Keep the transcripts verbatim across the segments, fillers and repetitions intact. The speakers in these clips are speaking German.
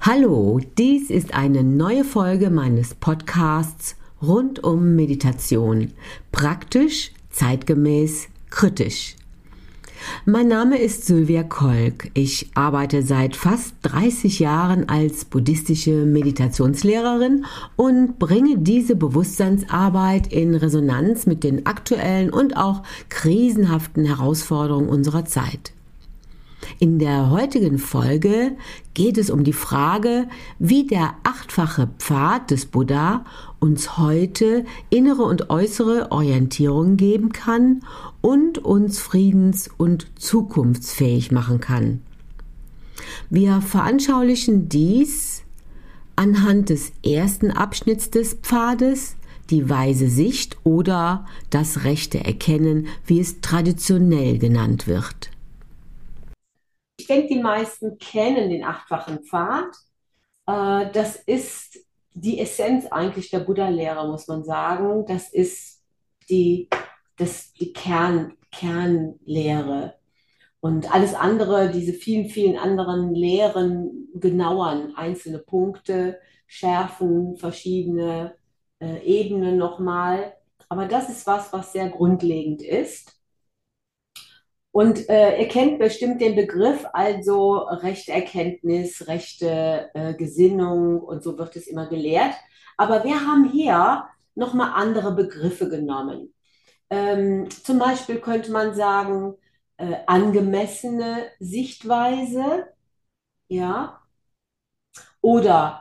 Hallo, dies ist eine neue Folge meines Podcasts rund um Meditation. Praktisch, zeitgemäß, kritisch. Mein Name ist Sylvia Kolk. Ich arbeite seit fast dreißig Jahren als buddhistische Meditationslehrerin und bringe diese Bewusstseinsarbeit in Resonanz mit den aktuellen und auch krisenhaften Herausforderungen unserer Zeit. In der heutigen Folge geht es um die Frage, wie der achtfache Pfad des Buddha uns heute innere und äußere Orientierung geben kann und uns friedens- und zukunftsfähig machen kann. Wir veranschaulichen dies anhand des ersten Abschnitts des Pfades, die weise Sicht oder das rechte Erkennen, wie es traditionell genannt wird. Ich denke, die meisten kennen den achtfachen Pfad. Äh, Das ist die Essenz eigentlich der Buddha-Lehre, muss man sagen. Das ist die, das, die Kern, Kernlehre. Und alles andere, diese vielen, vielen anderen Lehren, genauern einzelne Punkte, schärfen verschiedene äh, Ebenen nochmal. Aber das ist was, was sehr grundlegend ist. Und äh, ihr kennt bestimmt den Begriff, also rechte Erkenntnis, rechte äh, Gesinnung und so wird es immer gelehrt. Aber wir haben hier nochmal andere Begriffe genommen. Ähm, zum Beispiel könnte man sagen, äh, angemessene Sichtweise, ja, oder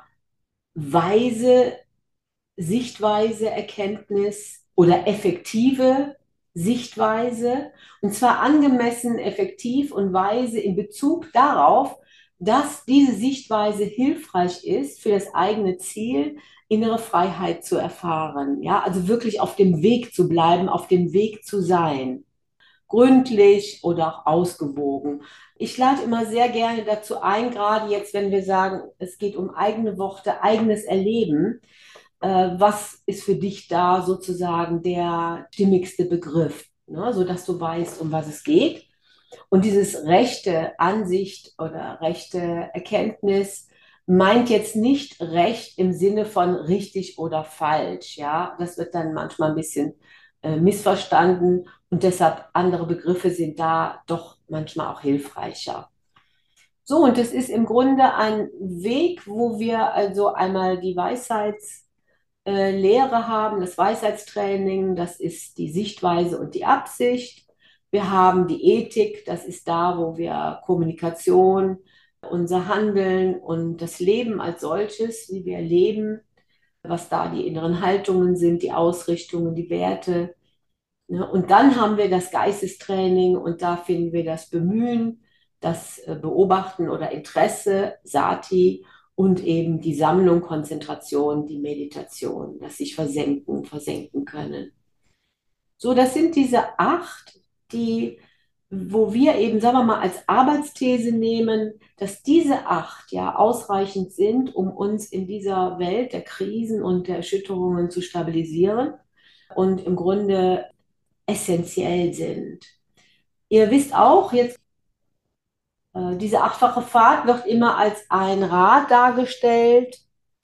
weise Sichtweise, Erkenntnis oder effektive Sichtweise. Und zwar angemessen, effektiv und weise in Bezug darauf, dass diese Sichtweise hilfreich ist für das eigene Ziel, innere Freiheit zu erfahren. Ja, also wirklich auf dem Weg zu bleiben, auf dem Weg zu sein. Gründlich oder auch ausgewogen. Ich lade immer sehr gerne dazu ein, gerade jetzt, wenn wir sagen, es geht um eigene Worte, eigenes Erleben, äh, was ist für dich da sozusagen der stimmigste Begriff, ne? Sodass du weißt, um was es geht. Und dieses rechte Ansicht oder rechte Erkenntnis meint jetzt nicht recht im Sinne von richtig oder falsch. Ja, das wird dann manchmal ein bisschen äh, missverstanden und deshalb andere Begriffe sind da doch manchmal auch hilfreicher. So, und es ist im Grunde ein Weg, wo wir also einmal die Weisheits äh, Lehre haben, das Weisheitstraining, das ist die Sichtweise und die Absicht. Wir haben die Ethik, das ist da, wo wir Kommunikation, unser Handeln und das Leben als solches, wie wir leben, was da die inneren Haltungen sind, die Ausrichtungen, die Werte. Ne? Und dann haben wir das Geistestraining und da finden wir das Bemühen, das äh, Beobachten oder Interesse, Sati und eben die Sammlung, Konzentration, die Meditation, das sich versenken, versenken können. So, das sind diese acht, die, wo wir eben, sagen wir mal, als Arbeitsthese nehmen, dass diese acht ja ausreichend sind, um uns in dieser Welt der Krisen und der Erschütterungen zu stabilisieren und im Grunde essentiell sind. Ihr wisst auch, jetzt äh, diese achtfache Fahrt wird immer als ein Rad dargestellt,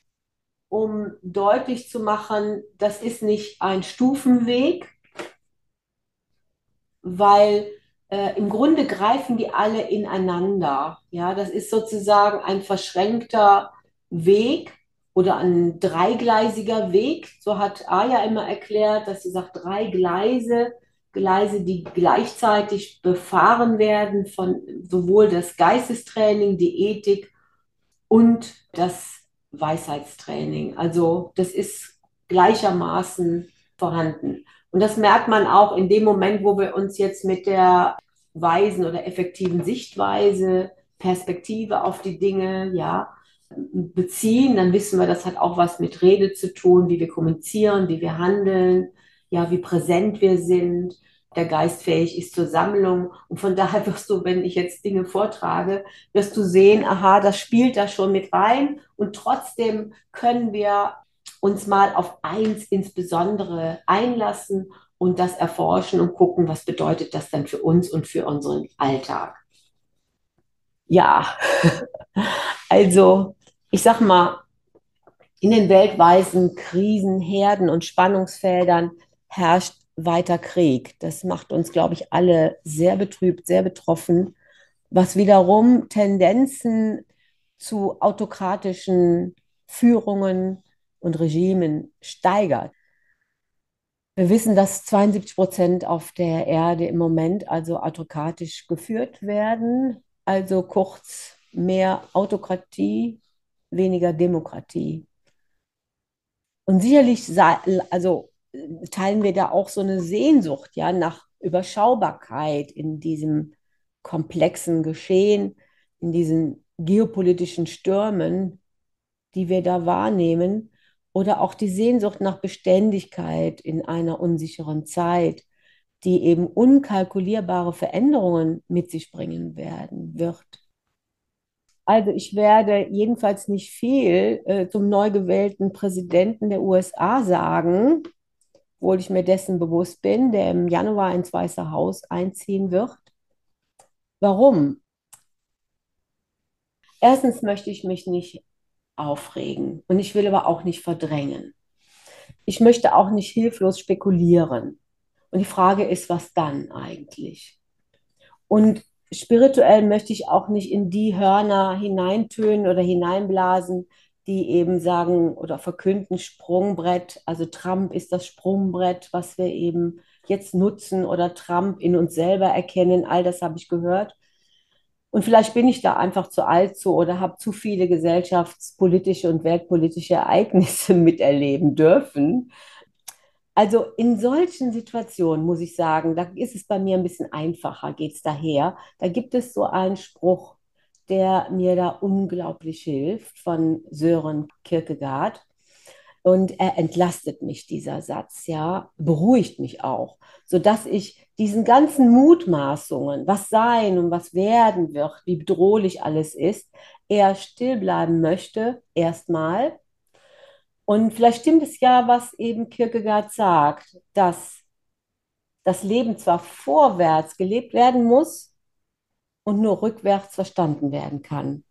um deutlich zu machen, das ist nicht ein Stufenweg, weil äh, im Grunde greifen die alle ineinander. Ja, das ist sozusagen ein verschränkter Weg oder ein dreigleisiger Weg. So hat Aya immer erklärt, dass sie sagt, drei Gleise, Gleise, die gleichzeitig befahren werden von sowohl das Geistestraining, die Ethik und das Weisheitstraining. Also das ist gleichermaßen vorhanden. Und das merkt man auch in dem Moment, wo wir uns jetzt mit der weisen oder effektiven Sichtweise, Perspektive auf die Dinge, ja, beziehen, dann wissen wir, das hat auch was mit Rede zu tun, wie wir kommunizieren, wie wir handeln, ja, wie präsent wir sind. Der Geist fähig ist zur Sammlung. Und von daher wirst du, wenn ich jetzt Dinge vortrage, wirst du sehen, aha, das spielt da schon mit rein. Und trotzdem können wir uns mal auf eins insbesondere einlassen und das erforschen und gucken, was bedeutet das dann für uns und für unseren Alltag. Ja, also ich sag mal, in den weltweiten Krisen, Herden und Spannungsfeldern herrscht weiter Krieg. Das macht uns, glaube ich, alle sehr betrübt, sehr betroffen, was wiederum Tendenzen zu autokratischen Führungen und Regimen steigert. Wir wissen, dass zweiundsiebzig Prozent auf der Erde im Moment also autokratisch geführt werden, also kurz mehr Autokratie, weniger Demokratie. Und sicherlich also, teilen wir da auch so eine Sehnsucht ja, nach Überschaubarkeit in diesem komplexen Geschehen, in diesen geopolitischen Stürmen, die wir da wahrnehmen, oder auch die Sehnsucht nach Beständigkeit in einer unsicheren Zeit, die eben unkalkulierbare Veränderungen mit sich bringen werden wird. Also ich werde jedenfalls nicht viel äh, zum neu gewählten Präsidenten der U S A sagen, obwohl ich mir dessen bewusst bin, der im Januar ins Weiße Haus einziehen wird. Warum? Erstens möchte ich mich nicht aufregen und ich will aber auch nicht verdrängen. Ich möchte auch nicht hilflos spekulieren. Und die Frage ist, was dann eigentlich? Und spirituell möchte ich auch nicht in die Hörner hineintönen oder hineinblasen, die eben sagen oder verkünden Sprungbrett. Also Trump ist das Sprungbrett, was wir eben jetzt nutzen oder Trump in uns selber erkennen. All das habe ich gehört. Und vielleicht bin ich da einfach zu alt zu oder habe zu viele gesellschaftspolitische und weltpolitische Ereignisse miterleben dürfen. Also in solchen Situationen muss ich sagen, da ist es bei mir ein bisschen einfacher, geht es daher. Da gibt es so einen Spruch, der mir da unglaublich hilft, von Søren Kierkegaard. Und er entlastet mich, dieser Satz, ja, beruhigt mich auch, sodass ich diesen ganzen Mutmaßungen, was sein und was werden wird, wie bedrohlich alles ist, eher still bleiben möchte, erstmal. Und vielleicht stimmt es ja, was eben Kierkegaard sagt, dass das Leben zwar vorwärts gelebt werden muss und nur rückwärts verstanden werden kann.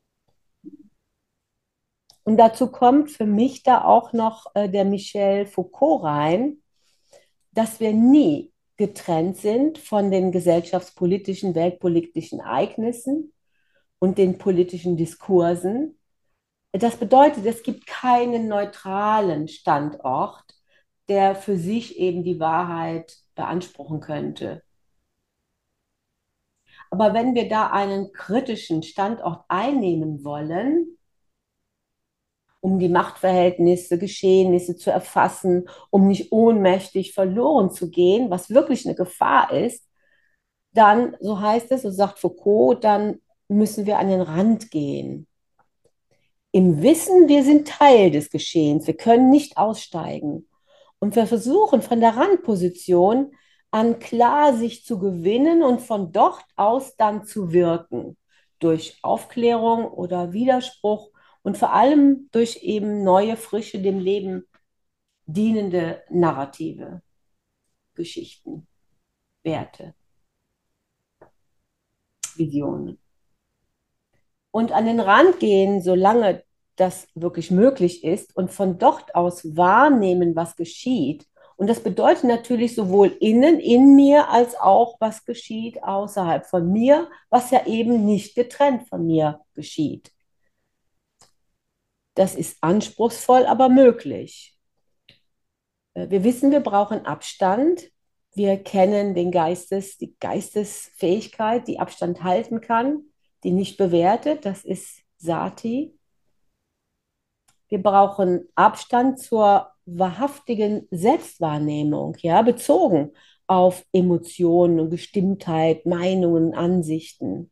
Und dazu kommt für mich da auch noch äh, der Michel Foucault rein, dass wir nie getrennt sind von den gesellschaftspolitischen, weltpolitischen Ereignissen und den politischen Diskursen. Das bedeutet, es gibt keinen neutralen Standort, der für sich eben die Wahrheit beanspruchen könnte. Aber wenn wir da einen kritischen Standort einnehmen wollen, um die Machtverhältnisse, Geschehnisse zu erfassen, um nicht ohnmächtig verloren zu gehen, was wirklich eine Gefahr ist, dann, so heißt es, so sagt Foucault, dann müssen wir an den Rand gehen. Im Wissen, wir sind Teil des Geschehens, wir können nicht aussteigen. Und wir versuchen von der Randposition an klar sich zu gewinnen und von dort aus dann zu wirken. Durch Aufklärung oder Widerspruch und vor allem durch eben neue, frische, dem Leben dienende Narrative, Geschichten, Werte, Visionen. Und an den Rand gehen, solange das wirklich möglich ist und von dort aus wahrnehmen, was geschieht. Und das bedeutet natürlich sowohl innen, in mir, als auch, was geschieht außerhalb von mir, was ja eben nicht getrennt von mir geschieht. Das ist anspruchsvoll, aber möglich. Wir wissen, wir brauchen Abstand. Wir kennen den Geistes, die Geistesfähigkeit, die Abstand halten kann, die nicht bewertet. Das ist Sati. Wir brauchen Abstand zur wahrhaftigen Selbstwahrnehmung, ja, bezogen auf Emotionen und Gestimmtheit, Meinungen, Ansichten.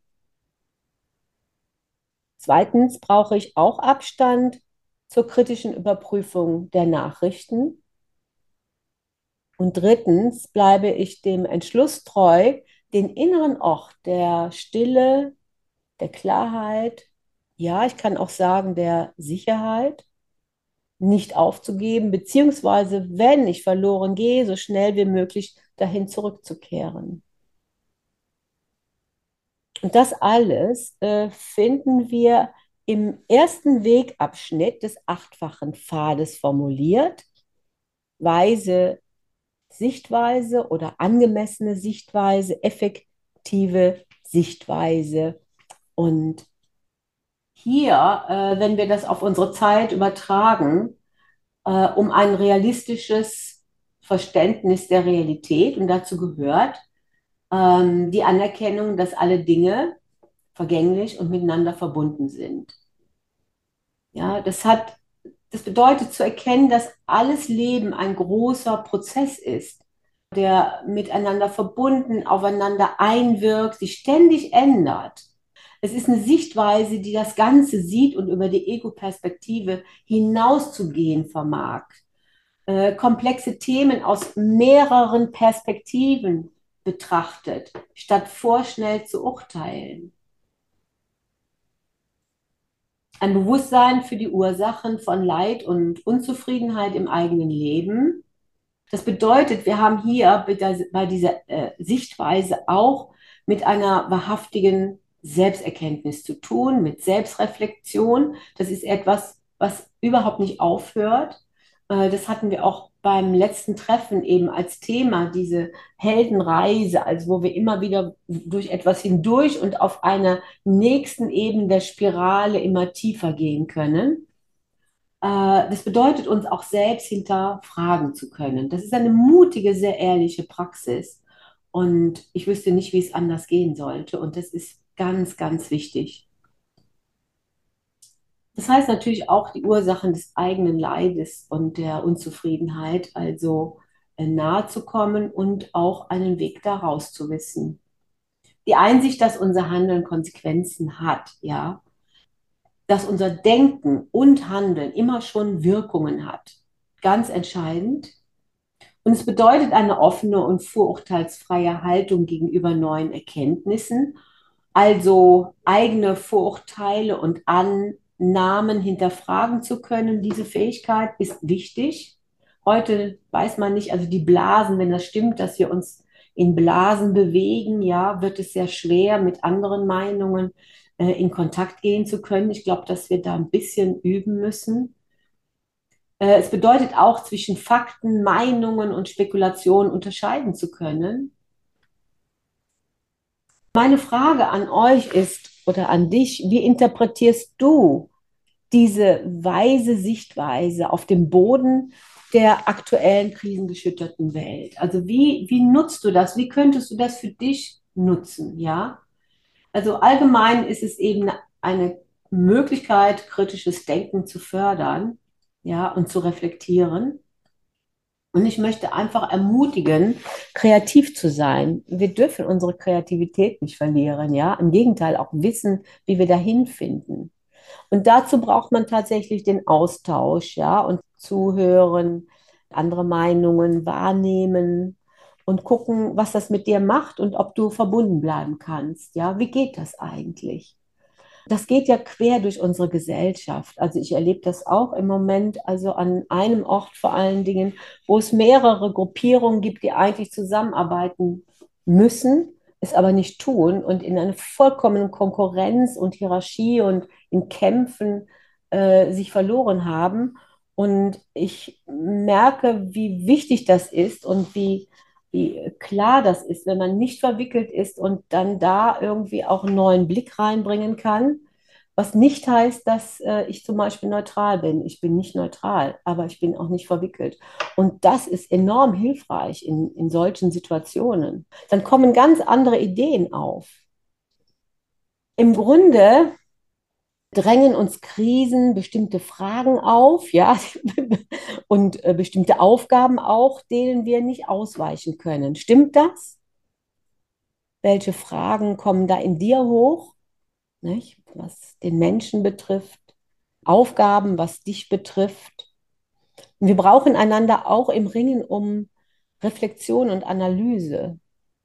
Zweitens brauche ich auch Abstand zur kritischen Überprüfung der Nachrichten. Und drittens bleibe ich dem Entschluss treu, den inneren Ort der Stille, der Klarheit, ja, ich kann auch sagen, der Sicherheit nicht aufzugeben, beziehungsweise, wenn ich verloren gehe, so schnell wie möglich dahin zurückzukehren. Und das alles äh, finden wir im ersten Wegabschnitt des achtfachen Pfades formuliert: weise Sichtweise oder angemessene Sichtweise, effektive Sichtweise. Und hier, äh, wenn wir das auf unsere Zeit übertragen, äh, um ein realistisches Verständnis der Realität, und dazu gehört ähm, die Anerkennung, dass alle Dinge vergänglich und miteinander verbunden sind. Ja, das hat, das bedeutet zu erkennen, dass alles Leben ein großer Prozess ist, der miteinander verbunden, aufeinander einwirkt, sich ständig ändert. Es ist eine Sichtweise, die das Ganze sieht und über die Ego-Perspektive hinauszugehen vermag. Äh, komplexe Themen aus mehreren Perspektiven betrachtet, statt vorschnell zu urteilen. Ein Bewusstsein für die Ursachen von Leid und Unzufriedenheit im eigenen Leben. Das bedeutet, wir haben hier bei dieser äh, Sichtweise auch mit einer wahrhaftigen Selbsterkenntnis zu tun, mit Selbstreflexion. Das ist etwas, was überhaupt nicht aufhört. Äh, das hatten wir auch beim letzten Treffen eben als Thema, diese Heldenreise, also wo wir immer wieder durch etwas hindurch und auf einer nächsten Ebene der Spirale immer tiefer gehen können. Das bedeutet, uns auch selbst hinterfragen zu können. Das ist eine mutige, sehr ehrliche Praxis. Und ich wüsste nicht, wie es anders gehen sollte. Und das ist ganz, ganz wichtig. Das heißt natürlich auch die Ursachen des eigenen Leides und der Unzufriedenheit, also äh, nahe zu kommen und auch einen Weg daraus zu wissen. Die Einsicht, dass unser Handeln Konsequenzen hat, ja, dass unser Denken und Handeln immer schon Wirkungen hat. Ganz entscheidend. Und es bedeutet eine offene und vorurteilsfreie Haltung gegenüber neuen Erkenntnissen, also eigene Vorurteile und Annahmen hinterfragen zu können. Diese Fähigkeit ist wichtig. Heute weiß man nicht, also die Blasen, wenn das stimmt, dass wir uns in Blasen bewegen, ja, wird es sehr schwer, mit anderen Meinungen äh, in Kontakt gehen zu können. Ich glaube, dass wir da ein bisschen üben müssen. Äh, es bedeutet auch, zwischen Fakten, Meinungen und Spekulationen unterscheiden zu können. Meine Frage an euch ist oder an dich: Wie interpretierst du diese weise Sichtweise auf dem Boden der aktuellen krisengeschütterten Welt? Also wie, wie nutzt du das? Wie könntest du das für dich nutzen? Ja, also allgemein ist es eben eine Möglichkeit, kritisches Denken zu fördern, ja, und zu reflektieren. Und ich möchte einfach ermutigen, kreativ zu sein. Wir dürfen unsere Kreativität nicht verlieren, ja. Im Gegenteil, auch wissen, wie wir dahin finden. Und dazu braucht man tatsächlich den Austausch, ja, und zuhören, andere Meinungen wahrnehmen und gucken, was das mit dir macht und ob du verbunden bleiben kannst, ja. Wie geht das eigentlich? Das geht ja quer durch unsere Gesellschaft. Also ich erlebe das auch im Moment, also an einem Ort vor allen Dingen, wo es mehrere Gruppierungen gibt, die eigentlich zusammenarbeiten müssen, es aber nicht tun und in einer vollkommenen Konkurrenz und Hierarchie und in Kämpfen äh, sich verloren haben. Und ich merke, wie wichtig das ist und wie, wie klar das ist, wenn man nicht verwickelt ist und dann da irgendwie auch einen neuen Blick reinbringen kann. Was nicht heißt, dass äh, ich zum Beispiel neutral bin. Ich bin nicht neutral, aber ich bin auch nicht verwickelt. Und das ist enorm hilfreich in, in solchen Situationen. Dann kommen ganz andere Ideen auf. Im Grunde drängen uns Krisen bestimmte Fragen auf, ja, und äh, bestimmte Aufgaben auch, denen wir nicht ausweichen können. Stimmt das? Welche Fragen kommen da in dir hoch, nicht? Was den Menschen betrifft, Aufgaben, was dich betrifft? Und wir brauchen einander auch im Ringen um Reflexion und Analyse.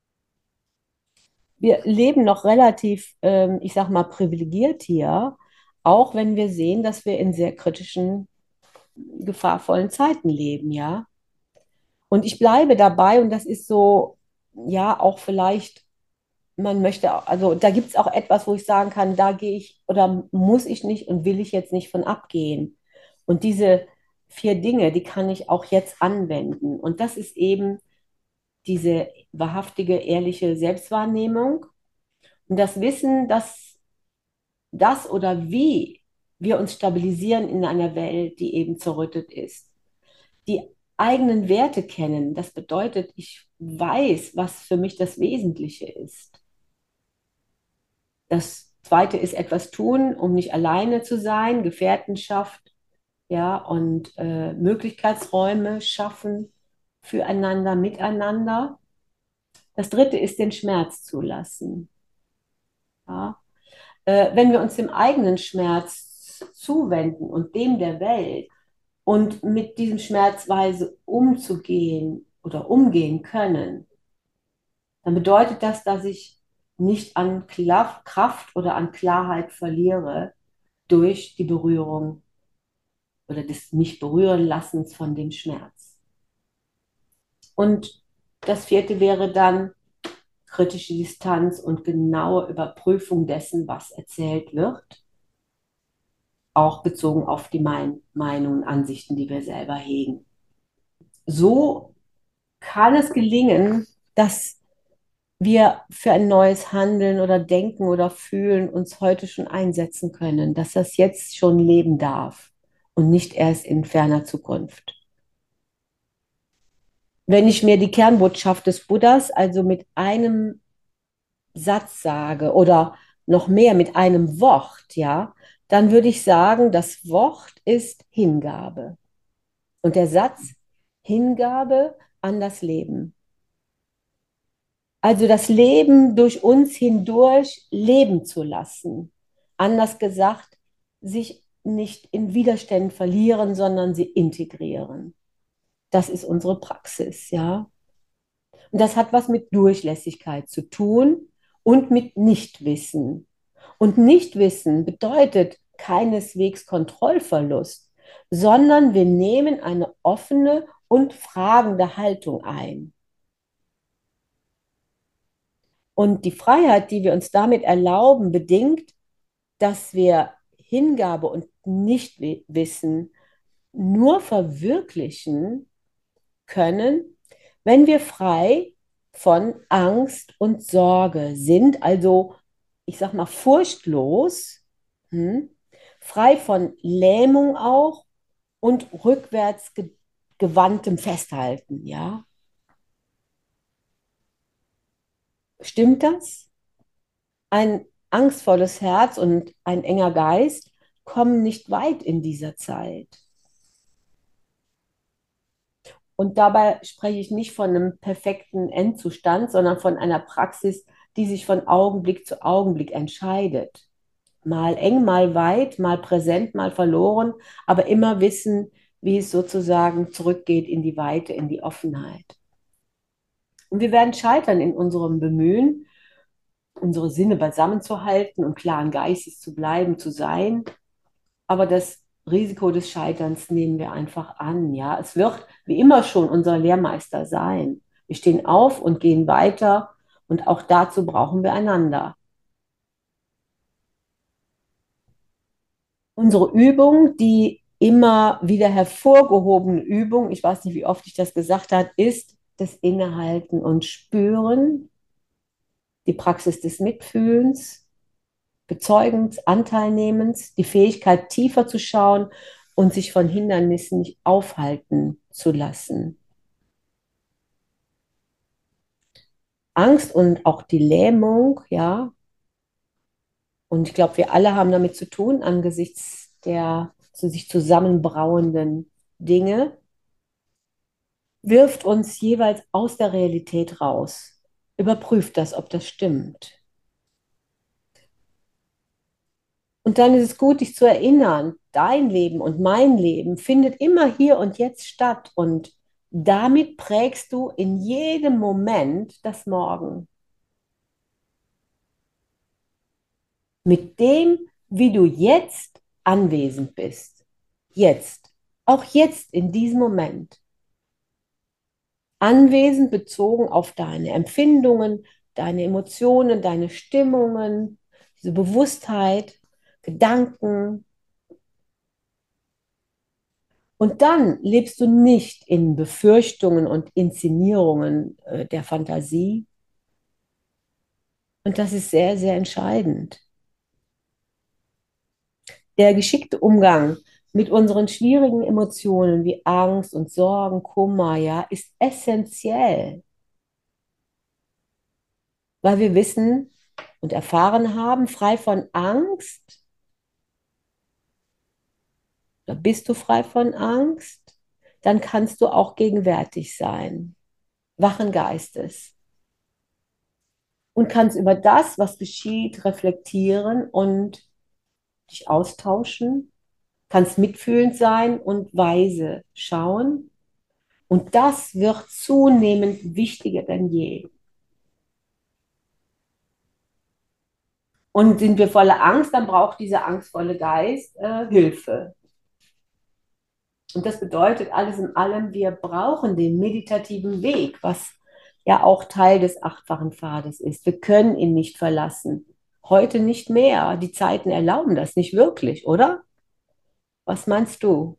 Wir leben noch relativ, ähm, ich sag mal, privilegiert hier, auch wenn wir sehen, dass wir in sehr kritischen, gefahrvollen Zeiten leben, ja. Und ich bleibe dabei, und das ist so, ja, auch vielleicht man möchte, auch- also da gibt es auch etwas, wo ich sagen kann, da gehe ich oder muss ich nicht und will ich jetzt nicht von abgehen. Und diese vier Dinge, die kann ich auch jetzt anwenden. Und das ist eben diese wahrhaftige, ehrliche Selbstwahrnehmung und das Wissen, dass das oder wie wir uns stabilisieren in einer Welt, die eben zerrüttet ist. Die eigenen Werte kennen, das bedeutet, ich weiß, was für mich das Wesentliche ist. Das zweite ist etwas tun, um nicht alleine zu sein, Gefährtenschaft, ja, und äh, Möglichkeitsräume schaffen füreinander, miteinander. Das dritte ist den Schmerz zulassen. Ja. Äh, wenn wir uns dem eigenen Schmerz zuwenden und dem der Welt und mit diesem Schmerzweise umzugehen oder umgehen können, dann bedeutet das, dass ich nicht an Kla- Kraft oder an Klarheit verliere durch die Berührung oder des mich berühren Lassens von dem Schmerz. Und das vierte wäre dann kritische Distanz und genaue Überprüfung dessen, was erzählt wird, auch bezogen auf die Mein Meinungen, Ansichten, die wir selber hegen. So kann es gelingen, dass wir für ein neues Handeln oder Denken oder Fühlen uns heute schon einsetzen können, dass das jetzt schon leben darf und nicht erst in ferner Zukunft. Wenn ich mir die Kernbotschaft des Buddhas also mit einem Satz sage oder noch mehr mit einem Wort, ja, dann würde ich sagen, das Wort ist Hingabe und der Satz Hingabe an das Leben. Also das Leben durch uns hindurch leben zu lassen. Anders gesagt, sich nicht in Widerständen verlieren, sondern sie integrieren. Das ist unsere Praxis, ja. Und das hat was mit Durchlässigkeit zu tun und mit Nichtwissen. Und Nichtwissen bedeutet keineswegs Kontrollverlust, sondern wir nehmen eine offene und fragende Haltung ein. Und die Freiheit, die wir uns damit erlauben, bedingt, dass wir Hingabe und Nichtwissen nur verwirklichen können, wenn wir frei von Angst und Sorge sind, also ich sag mal furchtlos, hm, frei von Lähmung auch und rückwärts ge gewandtem Festhalten, ja? Stimmt das? Ein angstvolles Herz und ein enger Geist kommen nicht weit in dieser Zeit. Und dabei spreche ich nicht von einem perfekten Endzustand, sondern von einer Praxis, die sich von Augenblick zu Augenblick entscheidet. Mal eng, mal weit, mal präsent, mal verloren, aber immer wissen, wie es sozusagen zurückgeht in die Weite, in die Offenheit. Und wir werden scheitern in unserem Bemühen, unsere Sinne beisammen zu halten und klaren Geistes zu bleiben, zu sein. Aber das Risiko des Scheiterns nehmen wir einfach an. Ja, es wird wie immer schon unser Lehrmeister sein. Wir stehen auf und gehen weiter und auch dazu brauchen wir einander. Unsere Übung, die immer wieder hervorgehobene Übung, ich weiß nicht, wie oft ich das gesagt habe, ist das Innehalten und Spüren, die Praxis des Mitfühlens, Bezeugens, Anteilnehmens, die Fähigkeit, tiefer zu schauen und sich von Hindernissen nicht aufhalten zu lassen. Angst und auch die Lähmung, ja, und ich glaube, wir alle haben damit zu tun, angesichts der zu sich zusammenbrauenden Dinge, wirft uns jeweils aus der Realität raus. Überprüft das, ob das stimmt. Und dann ist es gut, dich zu erinnern, dein Leben und mein Leben findet immer hier und jetzt statt und damit prägst du in jedem Moment das Morgen. Mit dem, wie du jetzt anwesend bist. Jetzt. Auch jetzt in diesem Moment. Anwesend bezogen auf deine Empfindungen, deine Emotionen, deine Stimmungen, diese Bewusstheit, Gedanken. Und dann lebst du nicht in Befürchtungen und Inszenierungen äh, der Fantasie. Und das ist sehr, sehr entscheidend. Der geschickte Umgang mit unseren schwierigen Emotionen wie Angst und Sorgen, Kummer, ja, ist essentiell, weil wir wissen und erfahren haben, frei von Angst, oder bist du frei von Angst, dann kannst du auch gegenwärtig sein, wachen Geistes und kannst über das, was geschieht, reflektieren und dich austauschen, kannst mitfühlend sein und weise schauen. Und das wird zunehmend wichtiger denn je. Und sind wir voller Angst, dann braucht dieser angstvolle Geist äh, Hilfe. Und das bedeutet alles in allem, wir brauchen den meditativen Weg, was ja auch Teil des achtfachen Pfades ist. Wir können ihn nicht verlassen. Heute nicht mehr. Die Zeiten erlauben das nicht wirklich, oder? Was meinst du?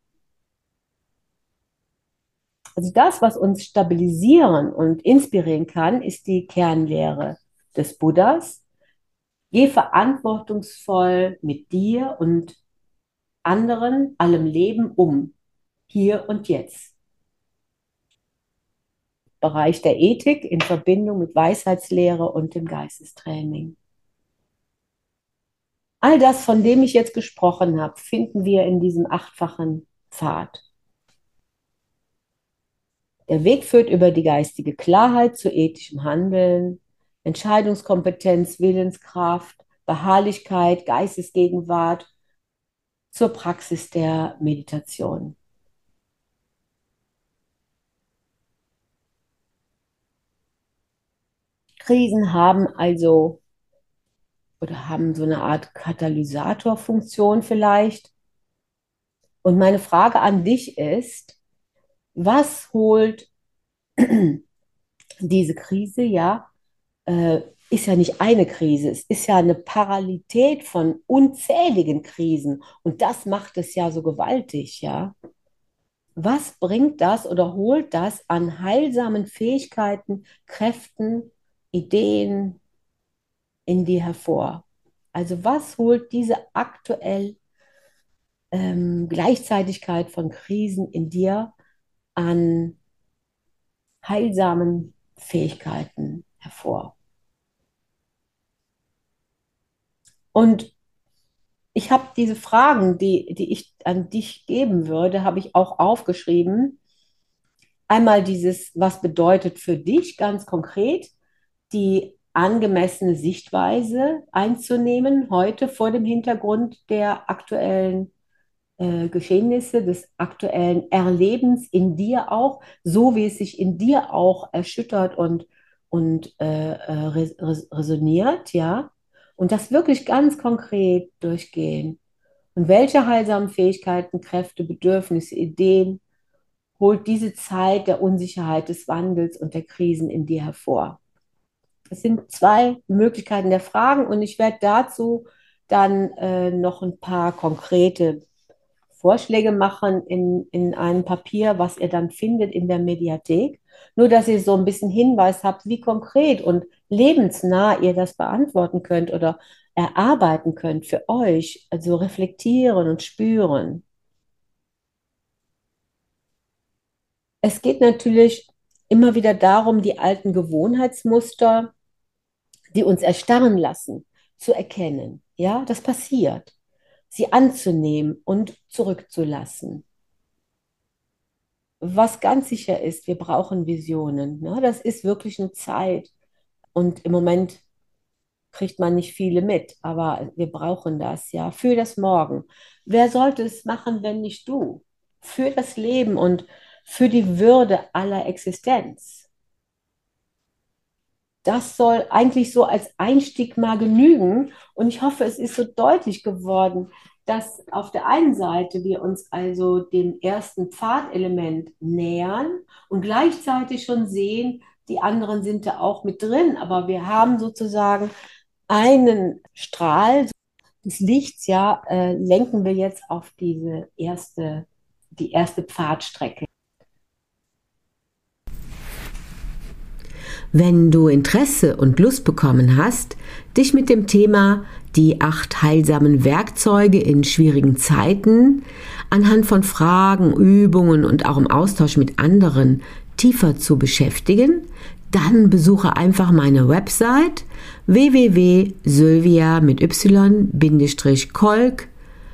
Also das, was uns stabilisieren und inspirieren kann, ist die Kernlehre des Buddhas. Geh verantwortungsvoll mit dir und anderen, allem Leben um, hier und jetzt. Bereich der Ethik in Verbindung mit Weisheitslehre und dem Geistestraining. All das, von dem ich jetzt gesprochen habe, finden wir in diesem achtfachen Pfad. Der Weg führt über die geistige Klarheit zu ethischem Handeln, Entscheidungskompetenz, Willenskraft, Beharrlichkeit, Geistesgegenwart zur Praxis der Meditation. Krisen haben also oder haben so eine Art Katalysatorfunktion vielleicht. Und meine Frage an dich ist, was holt diese Krise, ja, äh, ist ja nicht eine Krise, es ist ja eine Parallelität von unzähligen Krisen und das macht es ja so gewaltig, ja. Was bringt das oder holt das an heilsamen Fähigkeiten, Kräften, Ideen in dir hervor? Also was holt diese aktuell ähm, Gleichzeitigkeit von Krisen in dir an heilsamen Fähigkeiten hervor? Und ich habe diese Fragen, die, die ich an dich geben würde, habe ich auch aufgeschrieben. Einmal dieses, was bedeutet für dich ganz konkret die angemessene Sichtweise einzunehmen, heute vor dem Hintergrund der aktuellen äh, Geschehnisse, des aktuellen Erlebens in dir auch, so wie es sich in dir auch erschüttert und, und äh, äh, res resoniert, ja. Und das wirklich ganz konkret durchgehen. Und welche heilsamen Fähigkeiten, Kräfte, Bedürfnisse, Ideen holt diese Zeit der Unsicherheit, des Wandels und der Krisen in dir hervor? Es sind zwei Möglichkeiten der Fragen und ich werde dazu dann äh, noch ein paar konkrete Vorschläge machen in, in einem Papier, was ihr dann findet in der Mediathek. Nur, dass ihr so ein bisschen Hinweis habt, wie konkret und lebensnah ihr das beantworten könnt oder erarbeiten könnt für euch, also reflektieren und spüren. Es geht natürlich immer wieder darum, die alten Gewohnheitsmuster, die uns erstarren lassen, zu erkennen. Ja, das passiert. Sie anzunehmen und zurückzulassen. Was ganz sicher ist, wir brauchen Visionen. Ne? Das ist wirklich eine Zeit. Und im Moment kriegt man nicht viele mit, aber wir brauchen das ja für das Morgen. Wer sollte es machen, wenn nicht du? Für das Leben und für die Würde aller Existenz. Das soll eigentlich so als Einstieg mal genügen. Und ich hoffe, es ist so deutlich geworden, dass auf der einen Seite wir uns also dem ersten Pfadelement nähern und gleichzeitig schon sehen, die anderen sind da auch mit drin, aber wir haben sozusagen einen Strahl des Lichts, ja, äh, lenken wir jetzt auf diese erste, die erste Pfadstrecke. Wenn du Interesse und Lust bekommen hast, dich mit dem Thema die acht heilsamen Werkzeuge in schwierigen Zeiten anhand von Fragen, Übungen und auch im Austausch mit anderen tiefer zu beschäftigen, dann besuche einfach meine Website w w w punkt sylvia mit y kolk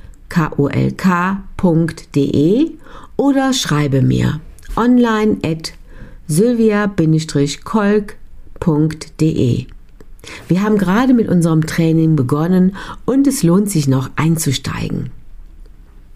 punkt de oder schreibe mir online at sylvia kolk punkt de. Wir haben gerade mit unserem Training begonnen und es lohnt sich noch einzusteigen.